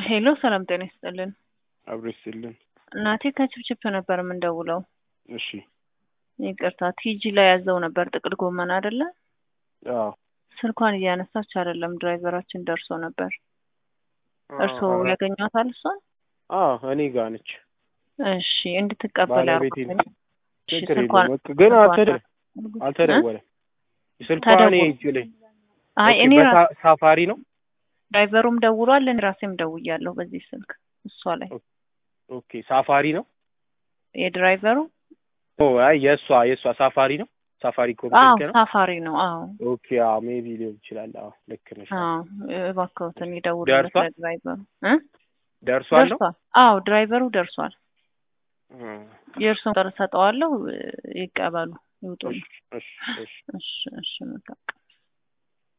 ሄሎ ሰላም ጤና ይስጥልን። አብረስልን እናቴ ከችፕችፕ ነበር የምንደውለው። እሺ ይቅርታ ቲጂ ላይ ያዘው ነበር ጥቅል ጎመን አይደለ? አዎ ስልኳን እያነሳች አይደለም። ድራይቨራችን ደርሶ ነበር። እርሶ ያገኛታል እሷን? አዎ እኔ ጋር ነች። እሺ እንድትቀበል ባለቤቴ አርጉት። እሺ ችግር ስልኳን የለም ግን አልተደወለም። ስልኳን ይችላል። አይ እኔ ሳፋሪ ነው። ድራይቨሩም ደውሏል፣ እኔ ራሴም ደውያለሁ በዚህ ስልክ እሷ ላይ። ኦኬ ሳፋሪ ነው የድራይቨሩ? አይ የሷ ሳፋሪ ነው። ሳፋሪ ኮምፕሊት ነው። ሳፋሪ ነው። አዎ ኦኬ ሜቢ ሊሆን ይችላል። ልክ ነሽ። እባክዎትን ይደውሉለት ለድራይቨሩ። ደርሷል ነው? አዎ ድራይቨሩ ደርሷል። የእርሱን ቁጥር ሰጠዋለሁ፣ ይቀበሉ ይውጡ። እሺ እሺ እሺ